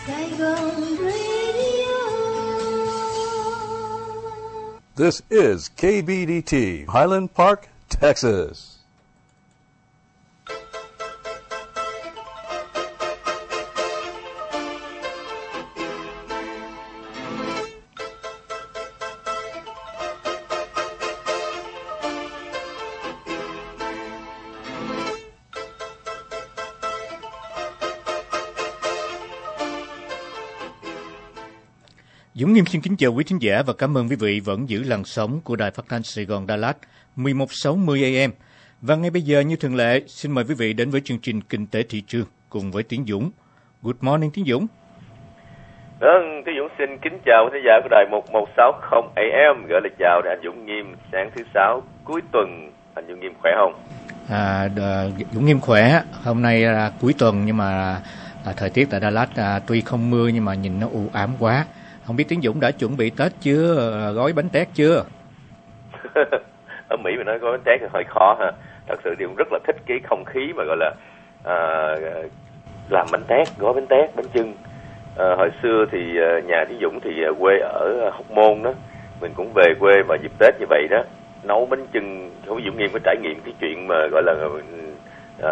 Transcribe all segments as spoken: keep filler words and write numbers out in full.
Saigon Radio. This is K B D T, Highland Park, Texas. Dũng Nghiêm xin kính chào quý thính giả và cảm ơn quý vị vẫn giữ làn sóng của Đài Phát thanh Sài Gòn Đà Lạt mười một sáu mươi A M. Và ngay bây giờ như thường lệ, xin mời quý vị đến với chương trình Kinh tế thị trường cùng với Tiến Dũng. Good morning Tiến Dũng. Vâng, Tiến Dũng xin kính chào quý thính giả của Đài một một sáu mươi A M. Gửi lời chào đến anh Dũng Nghiêm sáng thứ sáu cuối tuần. Anh Dũng Nghiêm khỏe không? À, Dũng Nghiêm khỏe. Hôm nay là cuối tuần nhưng mà à, thời tiết tại Đà Lạt à, tuy không mưa nhưng mà nhìn nó u ám quá. Không biết Tiến Dũng đã chuẩn bị Tết chưa, gói bánh tét chưa? Ở Mỹ mà nói gói bánh tét thì hơi khó ha. Thật sự thì cũng rất là thích cái không khí mà gọi là à, làm bánh tét, gói bánh tét, bánh chưng. À, hồi xưa thì nhà Tiến Dũng thì quê ở Hóc Môn đó, mình cũng về quê vào dịp Tết như vậy đó, nấu bánh chưng. Không biết Dũng Nghiêm có trải nghiệm cái chuyện mà gọi là à,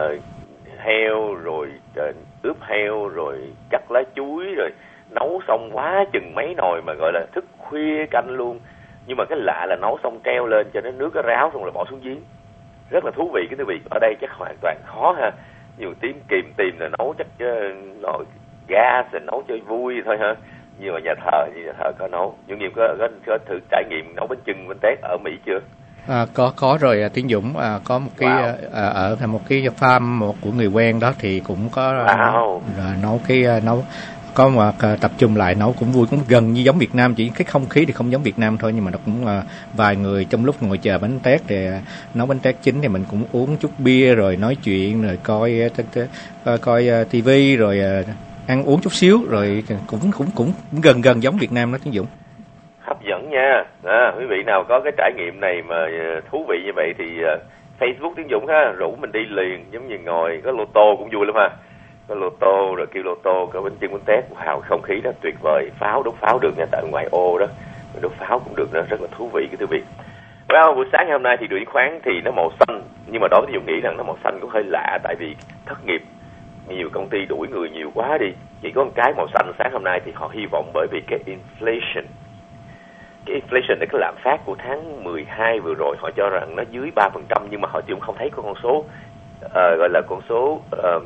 heo rồi à, ướp heo rồi cắt lá chuối rồi nấu xong quá chừng mấy nồi mà gọi là thức khuya canh luôn. Nhưng mà cái lạ là nấu xong treo lên cho nó nước nó ráo xong rồi bỏ xuống giếng. Rất là thú vị cái quý vị. Ở đây chắc hoàn toàn khó ha. Nhiều tím kìm tìm là nấu chắc nồi gas rồi nấu cho vui thôi ha. Nhưng mà nhà thờ nhà thờ có nấu. Nhưng Nghiêm có, có, có thử trải nghiệm nấu bánh chưng bánh tét ở Mỹ chưa? À, có có rồi Tiến Dũng à, có một cái wow. à, ở một cái farm một của người quen đó thì cũng có wow. à, nấu cái nấu có mà tập trung lại nấu cũng vui, cũng gần như giống Việt Nam, chỉ cái không khí thì không giống Việt Nam thôi, nhưng mà nó cũng uh, vài người trong lúc ngồi chờ bánh tét thì uh, nấu bánh tét chín thì mình cũng uống chút bia rồi nói chuyện rồi coi uh, coi uh, tivi rồi uh, ăn uống chút xíu rồi cũng cũng cũng cũng gần gần giống Việt Nam đó Tiến Dũng. Hấp dẫn nha. À, quý vị nào có cái trải nghiệm này mà thú vị như vậy thì uh, Facebook Tiến Dũng ha, rủ mình đi liền, giống như ngồi có lô tô cũng vui lắm ha. Có lô tô rồi kêu lô tô, có bánh chưng bánh tét, wow, không khí đó tuyệt vời. Pháo, đốt pháo được nha, tại ngoài ô đó, đốt pháo cũng được, đó rất là thú vị cái thú vị. Well, buổi sáng ngày hôm nay thì đường khoáng thì nó màu xanh, nhưng mà đối với Dũng nghĩ rằng nó màu xanh cũng hơi lạ, tại vì thất nghiệp, nhiều công ty đuổi người nhiều quá đi. Chỉ có một cái màu xanh sáng hôm nay thì họ hy vọng bởi vì cái inflation, cái inflation là cái lạm phát của tháng mười hai vừa rồi, họ cho rằng nó dưới ba phần trăm, nhưng mà họ cũng không thấy có con số uh, gọi là con số uh,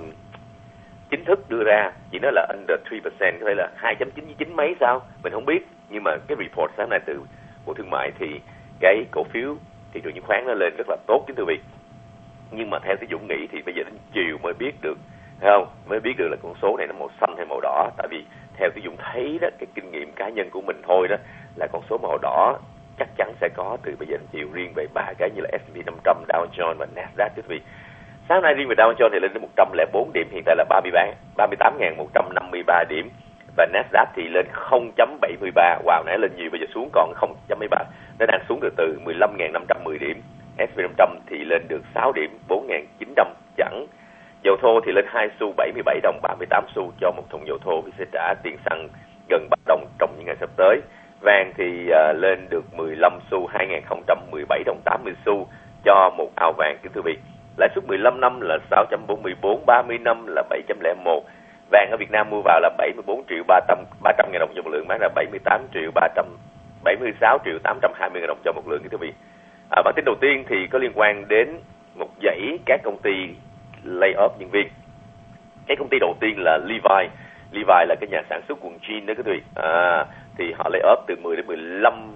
chính thức đưa ra, chỉ nói là under three percent, có thể là hai chấm chín chín mấy sao, mình không biết. Nhưng mà cái report sáng nay từ Bộ Thương mại thì cái cổ phiếu thị trường chứng khoán nó lên rất là tốt kính thưa quý vị. Nhưng mà theo cái Dũng nghĩ thì bây giờ đến chiều mới biết được, thấy không? Mới biết được là con số này là màu xanh hay màu đỏ. Tại vì theo cái Dũng thấy đó, cái kinh nghiệm cá nhân của mình thôi đó, là con số màu đỏ chắc chắn sẽ có từ bây giờ đến chiều riêng về ba cái như là S and P năm trăm, Dow Jones và Nasdaq quý vị. Sáng nay riêng về Dow Jones thì lên đến một trăm lẻ bốn điểm, hiện tại là ba mươi tám nghìn một trăm năm mươi ba điểm, và Nasdaq thì lên không chấm bảy mươi ba. Wow, nãy lên nhiều bây giờ xuống còn không chấm bảy mươi ba. Nó đang xuống từ từ mười lăm nghìn năm trăm mười điểm. S and P năm trăm thì lên được sáu điểm, bốn nghìn chín trăm chẵn. Dầu thô thì lên hai xu, bảy mươi bảy đồng ba mươi tám xu cho một thùng dầu thô, sẽ trả tiền xăng gần ba đồng trong những ngày sắp tới. Vàng thì uh, lên được mười lăm xu, hai nghìn không trăm mười bảy đồng tám mươi xu cho một ao vàng kính thưa quý vị. Lãi suất mười lăm năm là sáu chấm bốn mươi bốn, ba mươi năm là bảy chấm lẻ một. Vàng ở Việt Nam mua vào là bảy mươi bốn triệu ba trăm ngàn đồng cho một lượng, bán ra bảy mươi tám triệu ba trăm bảy mươi sáu triệu tám trăm hai mươi ngàn đồng cho một lượng kính thưa quý vị. À, bản tin đầu tiên thì có liên quan đến một dãy các công ty lay off nhân viên. Cái công ty đầu tiên là Levi. Levi là cái nhà sản xuất quần jean đó quý vị. À, thì họ lay off từ mười đến mười lăm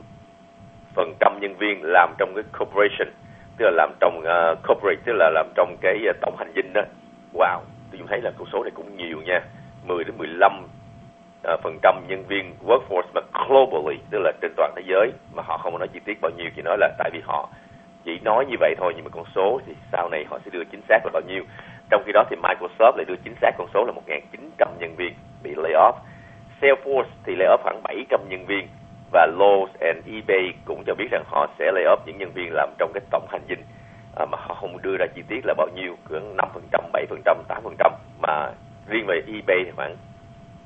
phần trăm nhân viên làm trong cái corporation, tức là làm trong uh, corporate, tức là làm trong cái uh, tổng hành dinh đó. Wow, tôi thấy là con số này cũng nhiều nha, mười đến mười lăm uh, phần trăm nhân viên workforce mà globally, tức là trên toàn thế giới, mà họ không có nói chi tiết bao nhiêu, chỉ nói là tại vì họ chỉ nói như vậy thôi, nhưng mà con số thì sau này họ sẽ đưa chính xác là bao nhiêu. Trong khi đó thì Microsoft lại đưa chính xác con số là một nghìn chín trăm nhân viên bị lay off. Salesforce thì lay off khoảng bảy trăm nhân viên, và Lowe's and eBay cũng cho biết rằng họ sẽ lay off những nhân viên làm trong cái tổng hành dinh, à, mà họ không đưa ra chi tiết là bao nhiêu, khoảng năm phần trăm, bảy phần trăm, tám phần trăm, mà riêng về eBay thì khoảng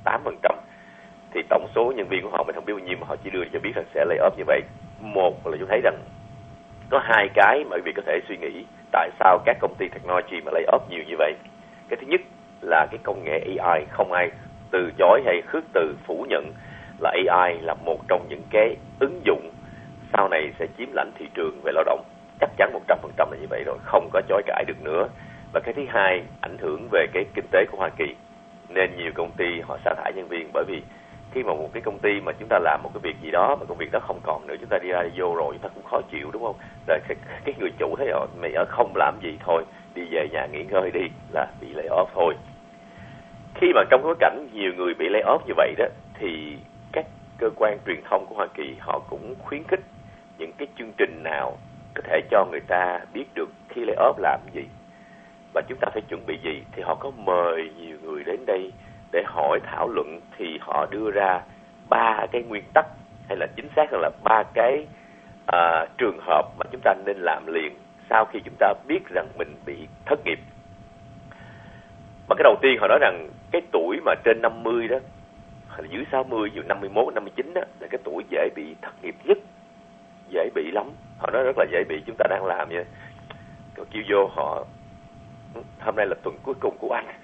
tám phần trăm. Thì tổng số nhân viên của họ mình không biết bao nhiêu, mà họ chỉ đưa cho biết rằng sẽ lay off như vậy. Một là chúng thấy rằng có hai cái mà quý vị có thể suy nghĩ tại sao các công ty technology mà lay off nhiều như vậy. Cái thứ nhất là cái công nghệ a i, không ai từ chối hay khước từ phủ nhận là a i là một trong những cái ứng dụng sau này sẽ chiếm lãnh thị trường về lao động. Chắc chắn một trăm phần trăm là như vậy rồi, không có chối cãi được nữa. Và cái thứ hai, ảnh hưởng về cái kinh tế của Hoa Kỳ, nên nhiều công ty họ sa thải nhân viên. Bởi vì khi mà một cái công ty mà chúng ta làm một cái việc gì đó mà công việc đó không còn nữa, chúng ta đi ra đi vô rồi chúng ta cũng khó chịu, đúng không? Rồi cái, cái người chủ thấy rồi mày ở không làm gì, thôi đi về nhà nghỉ ngơi đi, là bị lay off thôi. Khi mà trong cái cảnh nhiều người bị lay off như vậy đó, thì các cơ quan truyền thông của Hoa Kỳ họ cũng khuyến khích những cái chương trình nào có thể cho người ta biết được khi lay off làm gì và chúng ta phải chuẩn bị gì. Thì họ có mời nhiều người đến đây để hỏi thảo luận. Thì họ đưa ra ba cái nguyên tắc, hay là chính xác hơn là ba cái à, trường hợp mà chúng ta nên làm liền sau khi chúng ta biết rằng mình bị thất nghiệp. Mà cái đầu tiên họ nói rằng cái tuổi mà trên năm mươi đó, hay là dưới sáu mươi, dù năm mươi mốt, năm mươi chín đó, là cái tuổi dễ bị thất nghiệp nhất. Dễ bị lắm. Họ nói rất là dễ bị. Chúng ta đang làm vậy, còn kêu vô họ, hôm nay là tuần cuối cùng của anh.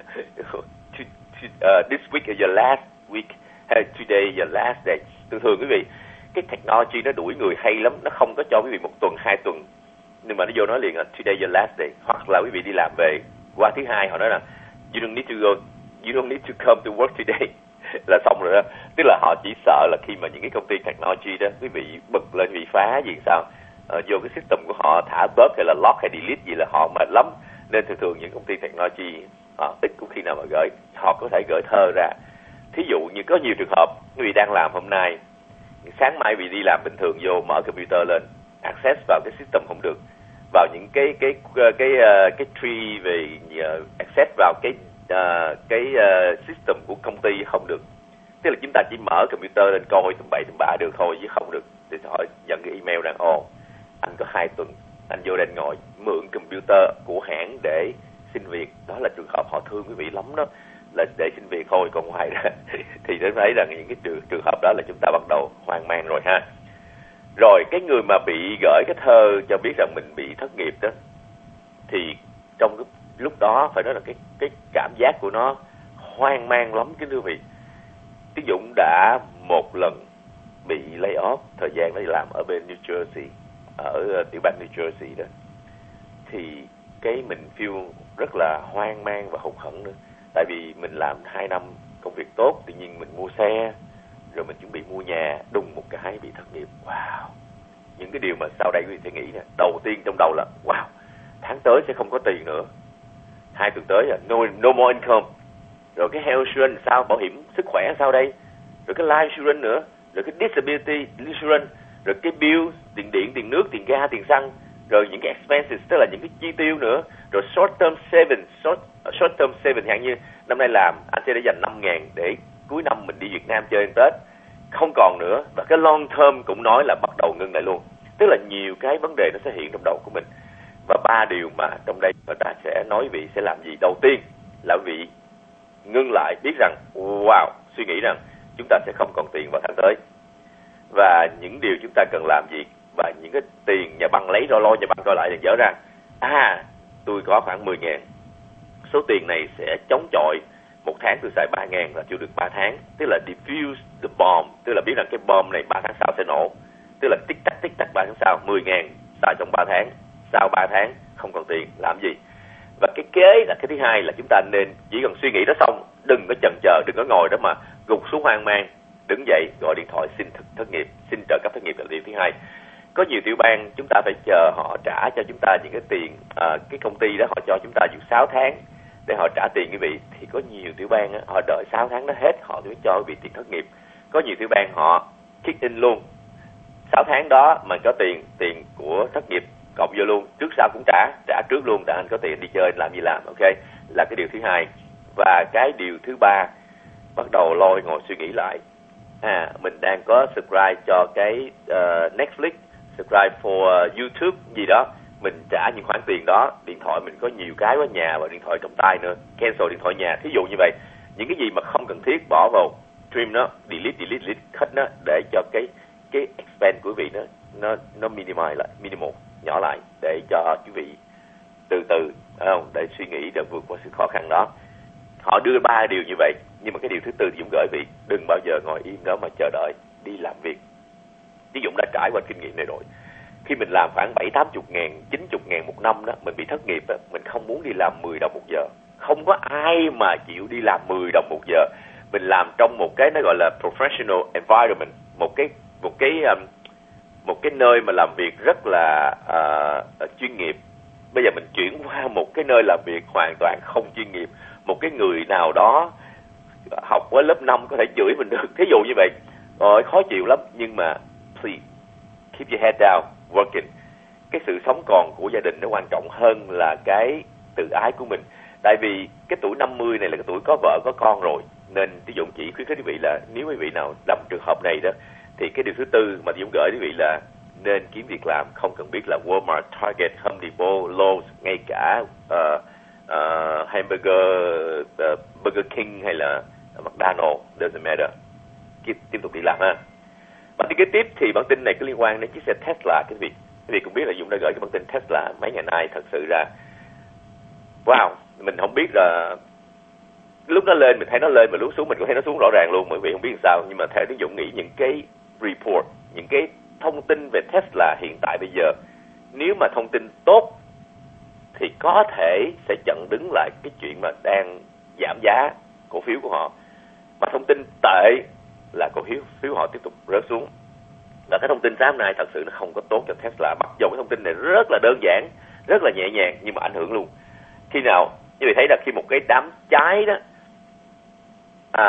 uh, this week is your last week, hay today is your last day. Thường thường quý vị, cái technology nó đuổi người hay lắm, nó không có cho quý vị một tuần, hai tuần, nhưng mà nó vô nói liền là today is your last day. Hoặc là quý vị đi làm về qua thứ hai, họ nói là you don't need to go, you don't need to come to work today, là xong rồi đó. Tức là họ chỉ sợ là khi mà những cái công ty technology đó, quý vị bật lên bị phá gì sao, ờ, vô cái system của họ thả bớt hay là lock hay delete gì là họ mệt lắm. Nên thường thường những công ty technology họ ít có khi nào mà gửi, họ có thể gửi thơ ra. Thí dụ như có nhiều trường hợp quý vị đang làm hôm nay, sáng mai vì đi làm bình thường vô mở computer lên, access vào cái system không được, vào những cái cái cái cái, uh, cái tree về uh, access vào cái uh, cái uh, system của công ty không được. Tức là chúng ta chỉ mở computer lên coi tầm bậy tầm bạ được thôi, chứ không được. Thì họ nhận cái email rằng ồ, anh có hai tuần anh vô đây ngồi mượn computer của hãng để xin việc. Đó là trường hợp họ thương quý vị lắm đó, là để xin việc thôi. Còn ngoài ra thì để thấy rằng những cái trường, trường hợp đó là chúng ta bắt đầu hoang mang rồi ha. Rồi cái người mà bị gửi cái thơ cho biết rằng mình bị thất nghiệp đó, thì trong cái lúc đó phải nói là cái cái cảm giác của nó hoang mang lắm cái quý vị. Tí Dũng đã một lần bị lay off thời gian đi làm ở bên New Jersey, ở tiểu bang New Jersey đó. Thì cái mình feel rất là hoang mang và hụt hẫng nữa. Tại vì mình làm hai năm công việc tốt, tự nhiên mình mua xe, rồi mình chuẩn bị mua nhà, đùng một cái bị thất nghiệp. Wow! Những cái điều mà sau đây quý vị sẽ nghĩ nè. Đầu tiên trong đầu là wow, tháng tới sẽ không có tiền nữa. Hai tuần tới là no, no more income. Rồi cái health insurance sao, bảo hiểm sức khỏe sao đây? Rồi cái life insurance nữa, rồi cái disability insurance, rồi cái bill, tiền điện, tiền nước, tiền ga, tiền xăng, rồi những cái expenses, tức là những cái chi tiêu nữa, rồi short term savings, short, short term savings, hạn như năm nay làm anh sẽ để dành năm ngàn để cuối năm mình đi Việt Nam chơi Tết, không còn nữa. Và cái long term cũng nói là bắt đầu ngưng lại luôn. Tức là nhiều cái vấn đề nó sẽ hiện trong đầu của mình. Và ba điều mà trong đây người ta sẽ nói vị sẽ làm gì. Đầu tiên là vị ngưng lại, biết rằng wow, suy nghĩ rằng chúng ta sẽ không còn tiền vào tháng tới, và những điều chúng ta cần làm gì, và những cái tiền nhà băng lấy rồi lo nhà băng coi lại thì dở ra à tôi có khoảng mười ngàn, số tiền này sẽ chống chọi một tháng tôi xài ba ngàn là chịu được ba tháng. Tức là defuse the bomb, tức là biết rằng cái bom này ba tháng sau sẽ nổ. Tức là tích tắc tích tắc ba tháng sau, mười ngàn xài trong ba tháng, sau ba tháng không còn tiền làm gì. Và cái kế là cái thứ hai là chúng ta nên chỉ cần suy nghĩ đó xong, đừng có chần chờ, đừng có ngồi đó mà gục xuống hoang mang, đứng dậy gọi điện thoại xin thất, thất nghiệp, xin trợ cấp thất nghiệp là điều thứ hai. Có nhiều tiểu bang chúng ta phải chờ họ trả cho chúng ta những cái tiền, à, cái công ty đó họ cho chúng ta dù sáu tháng để họ trả tiền quý vị. Thì có nhiều tiểu bang á, họ đợi sáu tháng nó hết họ mới cho quý vị tiền thất nghiệp. Có nhiều tiểu bang họ kick in luôn, sáu tháng đó mà có tiền, tiền của thất nghiệp cộng vô luôn, trước sau cũng trả, trả trước luôn để anh có tiền đi chơi, anh làm gì làm, ok, là cái điều thứ hai. Và cái điều thứ ba, bắt đầu lôi ngồi suy nghĩ lại, à mình đang có subscribe cho cái uh, Netflix, subscribe for uh, YouTube gì đó, mình trả những khoản tiền đó, điện thoại mình có nhiều cái quá, nhà và điện thoại trong tay nữa, cancel điện thoại nhà, thí dụ như vậy. những cái gì mà không cần thiết bỏ vào trim nó, delete delete delete hết nó, để cho cái cái expense của quý vị nó nó nó minimize lại, minimal, nhỏ lại, để cho quý vị từ từ không để suy nghĩ để vượt qua sự khó khăn đó. Họ đưa ba điều như vậy, nhưng mà cái điều thứ tư thì Dũng gửi vị đừng bao giờ ngồi yên đó mà chờ đợi, đi làm việc. Ví Dũng đã trải qua kinh nghiệm này rồi. Khi mình làm khoảng bảy tám chục ngàn, chín chục ngàn một năm đó, mình bị thất nghiệp đó, mình không muốn đi làm mười đồng một giờ. Không có ai mà chịu đi làm mười đồng một giờ. Mình làm trong một cái nó gọi là professional environment, một cái một cái um, một cái nơi mà làm việc rất là uh, chuyên nghiệp. Bây giờ mình chuyển qua một cái nơi làm việc hoàn toàn không chuyên nghiệp, một cái người nào đó học ở lớp năm có thể chửi mình được, thí dụ như vậy, rồi khó chịu lắm. Nhưng mà please keep your head down, working. Cái sự sống còn của gia đình nó quan trọng hơn là cái tự ái của mình. Tại vì cái tuổi năm mươi này là cái tuổi có vợ có con rồi, nên ví dụ chỉ khuyến khích quý vị là nếu quý vị nào gặp trường hợp này đó, thì cái điều thứ tư mà Dũng gửi quý vị là nên kiếm việc làm, không cần biết là Walmart, Target, Home Depot, Lowe's, ngay cả uh, uh, hamburger, uh, Burger King hay là McDonald's, doesn't matter. Tiếp, tiếp tục đi làm ha. Bản tin kế tiếp thì bản tin này có liên quan đến chiếc xe Tesla. Quý vị, quý vị cũng biết là Dũng đã gửi cái bản tin Tesla mấy ngày nay. Thật sự ra, wow, mình không biết là lúc nó lên mình thấy nó lên, mà lúc xuống mình cũng thấy nó xuống rõ ràng luôn. Mọi vị không biết làm sao, nhưng mà theo tiếng Dũng nghĩ những cái report, những cái thông tin về Tesla hiện tại bây giờ, nếu mà thông tin tốt thì có thể sẽ chặn đứng lại cái chuyện mà đang giảm giá cổ phiếu của họ. Mà thông tin tệ là cổ phiếu phiếu họ tiếp tục rớt xuống. Và cái thông tin sáng hôm nay thật sự nó không có tốt cho Tesla. Mặc dù cái thông tin này rất là đơn giản, rất là nhẹ nhàng, nhưng mà ảnh hưởng luôn. Khi nào như vậy thấy là khi một cái đám cháy đó à,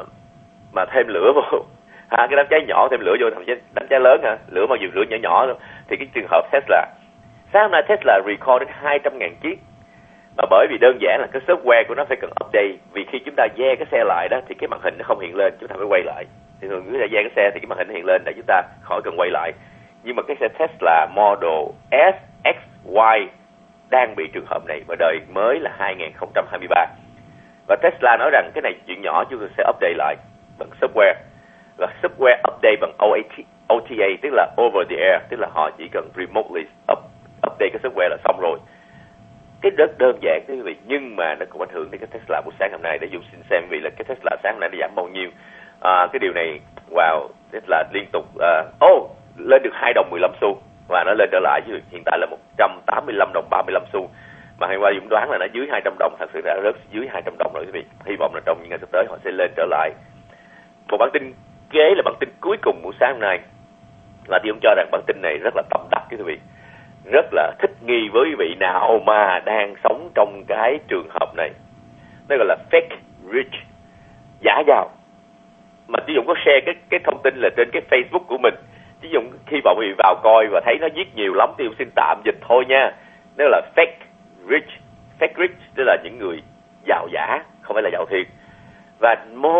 mà thêm lửa vào, à, cái đám cháy nhỏ thêm lửa vô thành đám cháy lớn hả, lửa mà dù lửa nhỏ nhỏ luôn. Thì cái trường hợp Tesla, sáng hôm nay Tesla recall đến hai trăm ngàn chiếc. Mà bởi vì đơn giản là cái software của nó phải cần update. Vì khi chúng ta ve cái xe lại đó thì cái màn hình nó không hiện lên, chúng ta phải quay lại. Thì thường chúng ta ve cái xe thì cái màn hình hiện lên để chúng ta khỏi cần quay lại. Nhưng mà cái xe Tesla Model S, X, Y đang bị trường hợp này và đời mới là hai không hai ba. Và Tesla nói rằng cái này chuyện nhỏ, chúng ta sẽ update lại bằng software. Và software update bằng O T A, tức là over the air, tức là họ chỉ cần remotely up, update cái software là xong rồi. Cái rất đơn giản quý vị, nhưng mà nó cũng ảnh hưởng đến cái Tesla buổi sáng hôm nay. Để Dũng xin xem vì là cái Tesla sáng hôm nay nó giảm bao nhiêu. À, cái điều này, wow, Tesla liên tục, ô, uh, oh, lên được hai đồng mười lăm xu và nó lên trở lại, chứ hiện tại là một trăm tám mươi lăm đồng ba mươi lăm xu. Mà hôm qua Dũng đoán là nó dưới hai trăm đồng, thật sự đã rớt dưới hai trăm đồng rồi quý vị. Hy vọng là trong những ngày sắp tới họ sẽ lên trở lại. Một bản tin kế là bản tin cuối cùng buổi sáng hôm nay, là Dũng cho rằng bản tin này rất là tâm đắc quý vị, rất là thích nghi với quý vị nào mà đang sống trong cái trường hợp này. Nó gọi là fake rich, giả giàu. Mà Chí Dũng có share cái cái thông tin là trên cái Facebook của mình. Chí Dũng hy vọng quý vị vào coi và thấy nó viết nhiều lắm thì Dũng xin tạm dịch thôi nha. Nó là fake rich, fake rich tức là những người giàu giả, không phải là giàu thiệt. Và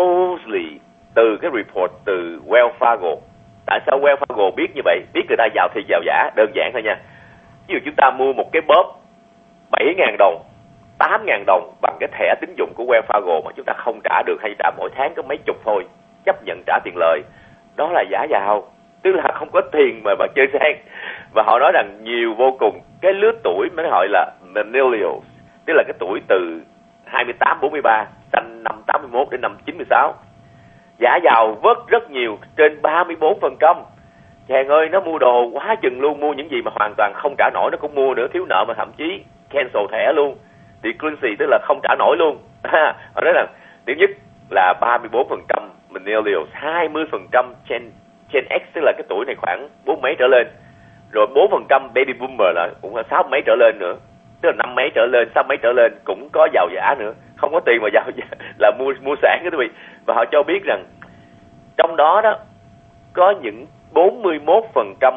mostly từ cái report từ Wells Fargo. Tại sao Wells Fargo biết như vậy? Biết người ta giàu thiệt giàu giả, đơn giản thôi nha. Ví dụ chúng ta mua một cái bóp bảy nghìn đồng, tám nghìn đồng bằng cái thẻ tín dụng của Wells Fargo mà chúng ta không trả được hay trả mỗi tháng có mấy chục thôi, chấp nhận trả tiền lời, đó là giả giàu, tức là không có tiền mà mà chơi sang. Và họ nói rằng nhiều vô cùng cái lứa tuổi mới gọi là millennials, tức là cái tuổi từ hai mươi tám bốn mươi ba, sinh năm tám mươi mốt đến năm chín mươi sáu, giả giàu vớt rất nhiều, trên ba mươi bốn phần trăm. Chàng ơi, nó mua đồ quá chừng luôn, mua những gì mà hoàn toàn không trả nổi nó cũng mua nữa, thiếu nợ mà thậm chí cancel thẻ luôn, delinquency tức là không trả nổi luôn. Họ nói là thứ nhất là ba mươi bốn phần trăm millennials, hai mươi phần trăm Gen, Gen X tức là cái tuổi này khoảng bốn mấy trở lên, rồi bốn phần trăm baby boomer là cũng là sáu mấy trở lên nữa, tức là năm mấy trở lên, sáu mấy trở lên cũng có giàu giả nữa, không có tiền mà giàu giả là mua mua sản đó quý vị. Và họ cho biết rằng trong đó đó có những bốn mươi mốt phần trăm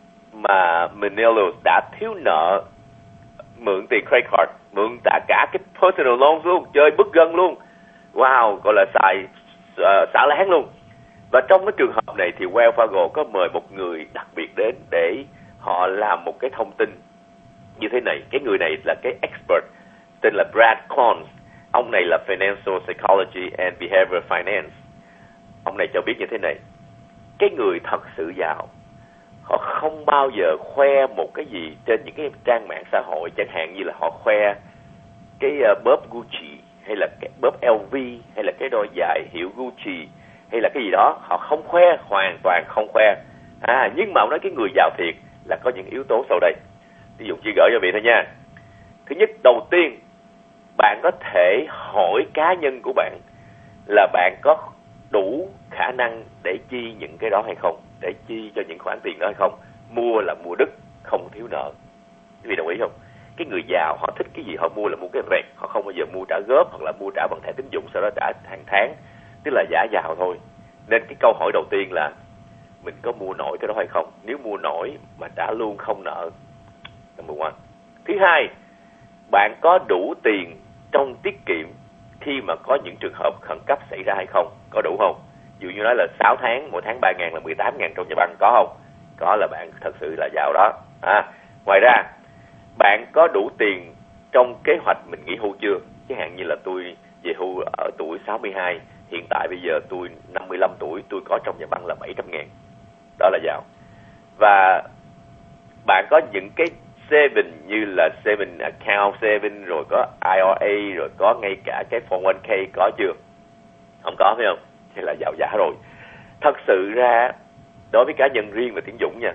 mà millennials đã thiếu nợ mượn tiền credit card, mượn cả cả cái personal loan luôn, chơi bức gân luôn. Wow, gọi là xài uh, xả láng luôn. Và trong cái trường hợp này thì Wells Fargo có mời một người đặc biệt đến để họ làm một cái thông tin như thế này. Cái người này là cái expert tên là Brad Clons. Ông này là Financial Psychology and Behavioral Finance. Ông này cho biết như thế này: cái người thật sự giàu, họ không bao giờ khoe một cái gì trên những cái trang mạng xã hội, chẳng hạn như là họ khoe cái uh, bóp Gucci, hay là cái bóp L V, hay là cái đôi giày hiệu Gucci, hay là cái gì đó. Họ không khoe, hoàn toàn không khoe. À, nhưng mà ông nói cái người giàu thiệt là có những yếu tố sau đây. Ví dụ chỉ gửi cho vị thôi nha. Thứ nhất, đầu tiên, bạn có thể hỏi cá nhân của bạn là bạn có đủ khả năng để chi những cái đó hay không, để chi cho những khoản tiền đó hay không. Mua là mua đức, không thiếu nợ. Quý vị đồng ý không? Cái người giàu họ thích cái gì họ mua là mua cái rẹt, họ không bao giờ mua trả góp hoặc là mua trả bằng thẻ tín dụng sau đó trả hàng tháng, tức là giả giàu thôi. Nên cái câu hỏi đầu tiên là mình có mua nổi cái đó hay không. Nếu mua nổi mà trả luôn không nợ, number one. Thứ hai, bạn có đủ tiền trong tiết kiệm khi mà có những trường hợp khẩn cấp xảy ra hay không, có đủ không? Ví dụ như nói là sáu tháng, mỗi tháng ba ngàn là mười tám ngàn trong nhà băng, có không? Có là bạn thật sự là giàu đó. À, ngoài ra, bạn có đủ tiền trong kế hoạch mình nghỉ hưu chưa? Chẳng hạn như là tôi về hưu ở tuổi sáu mươi hai, hiện tại bây giờ tôi năm mươi lăm tuổi, tôi có trong nhà băng là bảy trăm ngàn. Đó là giàu. Và bạn có những cái saving như là saving account, saving rồi có I R A, rồi có ngay cả cái four oh one k có chưa? Không có, phải không? Thì là giàu giả rồi. Thật sự ra, đối với cá nhân riêng và Tiến Dũng nha,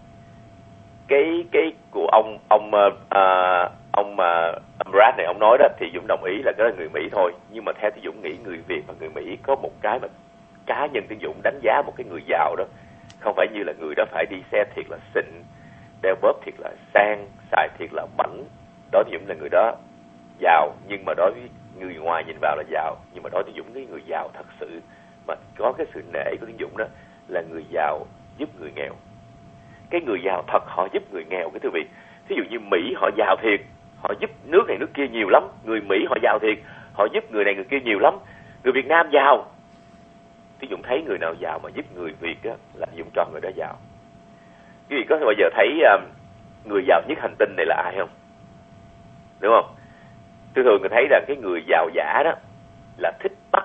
cái cái của ông ông uh, ông uh, Brad này ông nói đó thì Dũng đồng ý là cái là người Mỹ thôi. Nhưng mà theo Tiến Dũng nghĩ người Việt và người Mỹ có một cái mà cá nhân Tiến Dũng đánh giá một cái người giàu đó, không phải như là người đó phải đi xe thiệt là xịn, đeo bóp thiệt là sang, xài thiệt là bảnh. Đó Tiến Dũng là người đó giàu, nhưng mà đối với người ngoài nhìn vào là giàu. Nhưng mà đối với Tiến Dũng, cái người giàu thật sự mà có cái sự nể của Tiến Dũng đó là người giàu giúp người nghèo. Cái người giàu thật họ giúp người nghèo, cái thưa vị. Ví dụ như Mỹ họ giàu thiệt, họ giúp nước này nước kia nhiều lắm. Người Mỹ họ giàu thiệt, họ giúp người này người kia nhiều lắm. Người Việt Nam giàu, Tiến Dũng thấy người nào giàu mà giúp người Việt á, là Dũng cho người đó giàu. Quý vị có bao giờ thấy um, người giàu nhất hành tinh này là ai không? Đúng không? Tôi thường tôi thấy rằng cái người giàu giả đó là thích bắt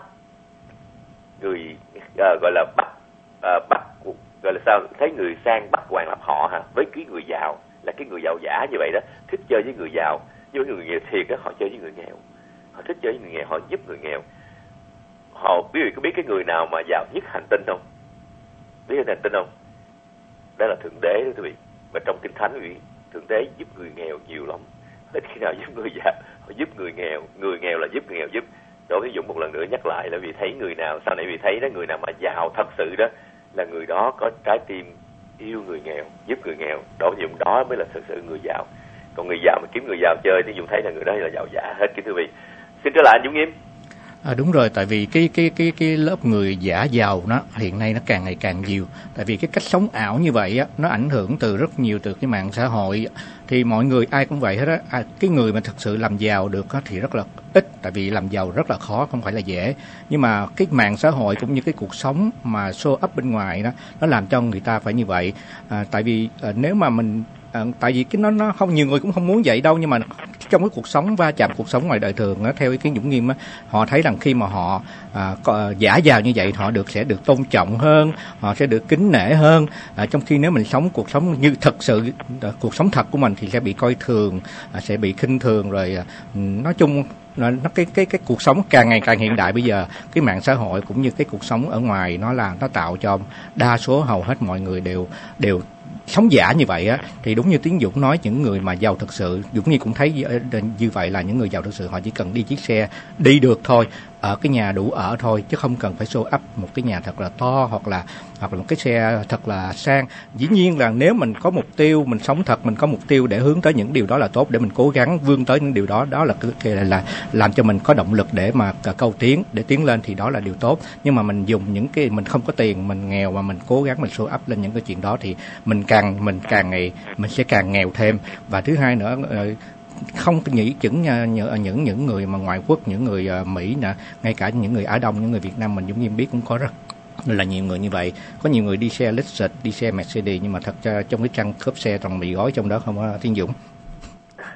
người uh, gọi là bắt uh, bắt gọi là sao? Thấy người sang bắt hoàng làm họ hả? Với cái người giàu là cái người giàu giả như vậy đó, thích chơi với người giàu. Nhưng với người nghèo thiệt đó, họ chơi với người nghèo. Họ thích chơi với người nghèo, họ giúp người nghèo. Họ, quý vị có biết cái người nào mà giàu nhất hành tinh không? Biết hành tinh không? Đó là Thượng Đế đó quý vị. Và trong Kinh Thánh quý vị, Thượng Đế giúp người nghèo nhiều lắm. Ít khi nào giúp người giàu, họ giúp người nghèo. Người nghèo là giúp người nghèo giúp. Đối với Dũng một lần nữa nhắc lại là vì thấy người nào, sau này vì thấy đó, người nào mà giàu thật sự đó là người đó có trái tim yêu người nghèo, giúp người nghèo. Đối với Dũng đó mới là thực sự người giàu. Còn người giàu mà kiếm người giàu chơi thì Dũng thấy là người đó là giàu giả hết, kính thưa quý vị. Xin trở lại anh Dũng Nghiêm. À, đúng rồi, tại vì cái cái cái cái lớp người giả giàu nó hiện nay nó càng ngày càng nhiều. Tại vì cái cách sống ảo như vậy á, nó ảnh hưởng từ rất nhiều từ cái mạng xã hội. Thì mọi người ai cũng vậy hết á. À, cái người mà thực sự làm giàu được á, thì rất là ít, tại vì làm giàu rất là khó, không phải là dễ. Nhưng mà cái mạng xã hội cũng như cái cuộc sống mà show up bên ngoài đó, nó làm cho người ta phải như vậy. À, tại vì à, nếu mà mình À, tại vì cái nó nó không, nhiều người cũng không muốn vậy đâu, nhưng mà trong cái cuộc sống va chạm cuộc sống ngoài đời thường á, theo ý kiến Dũng Nghiêm á, họ thấy rằng khi mà họ à, có, giả giàu như vậy họ được sẽ được tôn trọng hơn, họ sẽ được kính nể hơn. À, trong khi nếu mình sống cuộc sống như thật sự à, cuộc sống thật của mình thì sẽ bị coi thường, à, sẽ bị khinh thường rồi. À, nói chung nó cái cái cái cuộc sống càng ngày càng hiện đại bây giờ, cái mạng xã hội cũng như cái cuộc sống ở ngoài nó là nó tạo cho đa số hầu hết mọi người đều đều sống giả như vậy á. Thì đúng như Tiến Dũng nói, những người mà giàu thực sự, Dũng Nhi cũng thấy như vậy, là những người giàu thực sự họ chỉ cần đi chiếc xe đi được thôi, ở cái nhà đủ ở thôi, chứ không cần phải show up một cái nhà thật là to hoặc là hoặc là một cái xe thật là sang. Dĩ nhiên là nếu mình có mục tiêu, mình sống thật, mình có mục tiêu để hướng tới những điều đó là tốt, để mình cố gắng vươn tới những điều đó, đó là là, là làm cho mình có động lực để mà cầu tiến, để tiến lên, thì đó là điều tốt. Nhưng mà mình dùng những cái mình không có tiền, mình nghèo mà mình cố gắng mình show up lên những cái chuyện đó thì mình càng mình càng ngày mình sẽ càng nghèo thêm. Và thứ hai nữa, không nghĩ chừng những những những người mà ngoại quốc, những người Mỹ nè, ngay cả những người Á Đông, những người Việt Nam mình giống như biết cũng có rất là nhiều người như vậy. Có nhiều người đi xe Lexus, đi xe Mercedes, nhưng mà thật ra trong cái trunk cốp xe toàn mì gói trong đó không có, Tiến Dũng.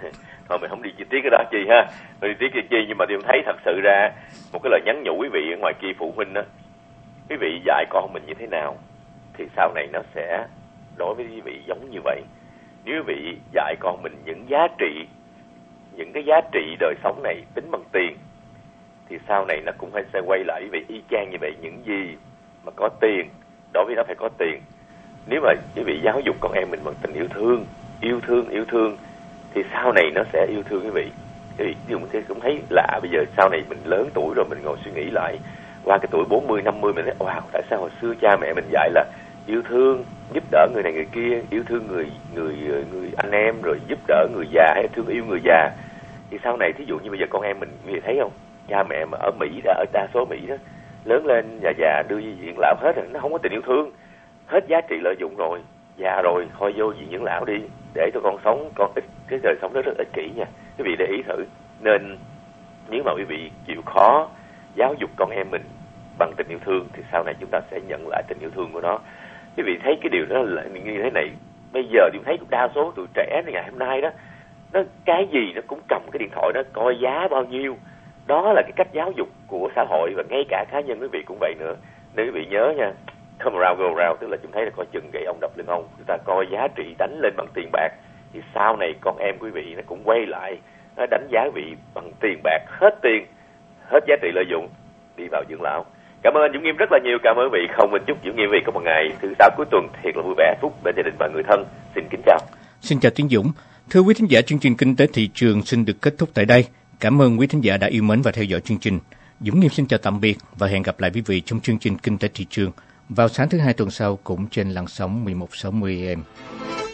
thôi mình không đi chi tiết cái đó chi ha, mình đi tiết chi, nhưng mà tôi thấy thật sự ra một cái lời nhắn nhủ quý vị ở ngoài kia phụ huynh đó, quý vị dạy con mình như thế nào thì sau này nó sẽ đối với quý vị giống như vậy. Nếu quý vị dạy con mình những giá trị, những cái giá trị đời sống này tính bằng tiền, thì sau này nó cũng phải sẽ quay lại quý vị y chang như vậy. Những gì mà có tiền, đối với nó phải có tiền. Nếu mà quý vị giáo dục con em mình bằng tình yêu thương, yêu thương, yêu thương, thì sau này nó sẽ yêu thương quý vị. Thì ví dụ mình cũng thấy lạ, bây giờ sau này mình lớn tuổi rồi mình ngồi suy nghĩ lại, qua cái tuổi bốn mươi, năm mươi mình thấy, wow, tại sao hồi xưa cha mẹ mình dạy là yêu thương, giúp đỡ người này người kia, yêu thương người người người anh em, rồi giúp đỡ người già hay thương yêu người già. Thì sau này thí dụ như bây giờ con em mình, quý vị thấy không, cha mẹ mà ở Mỹ đã, ở đa số Mỹ đó, lớn lên già già đưa đi dưỡng lão hết rồi, nó không có tình yêu thương, hết giá trị lợi dụng rồi, già rồi thôi vô viện dưỡng lão đi, để cho con sống, con ít cái đời sống đó rất ích kỷ nha, quý vị để ý thử. Nên nếu mà quý vị chịu khó giáo dục con em mình bằng tình yêu thương thì sau này chúng ta sẽ nhận lại tình yêu thương của nó. Quý vị thấy cái điều đó là như thế này, bây giờ tôi thấy đa số tụi trẻ ngày hôm nay đó, nó cái gì nó cũng cầm cái điện thoại đó coi giá bao nhiêu. Đó là cái cách giáo dục của xã hội, và ngay cả cá nhân quý vị cũng vậy nữa. Nên quý vị nhớ nha, come around go around, tức là chúng thấy là coi chừng gậy ông đập lưng ông. Chúng ta coi giá trị đánh lên bằng tiền bạc, thì sau này con em quý vị nó cũng quay lại, nó đánh giá quý vị bằng tiền bạc, hết tiền, hết giá trị lợi dụng, đi vào dưỡng lão. Cảm ơn anh Dũng Nghiêm rất là nhiều, cảm ơn quý vị. Không, mình chúc Dũng Nghiêm quý vị có một ngày thứ sáu cuối tuần thiệt là vui vẻ, phúc bên gia đình và người thân. Xin kính chào. Xin chào Tiến Dũng. Thưa quý thính giả, chương trình Kinh tế thị trường xin được kết thúc tại đây. Cảm ơn quý thính giả đã yêu mến và theo dõi chương trình. Dũng Nghiêm xin chào tạm biệt và hẹn gặp lại quý vị trong chương trình Kinh tế thị trường vào sáng thứ hai tuần sau cũng trên làn sóng mười một sáu mươi A M.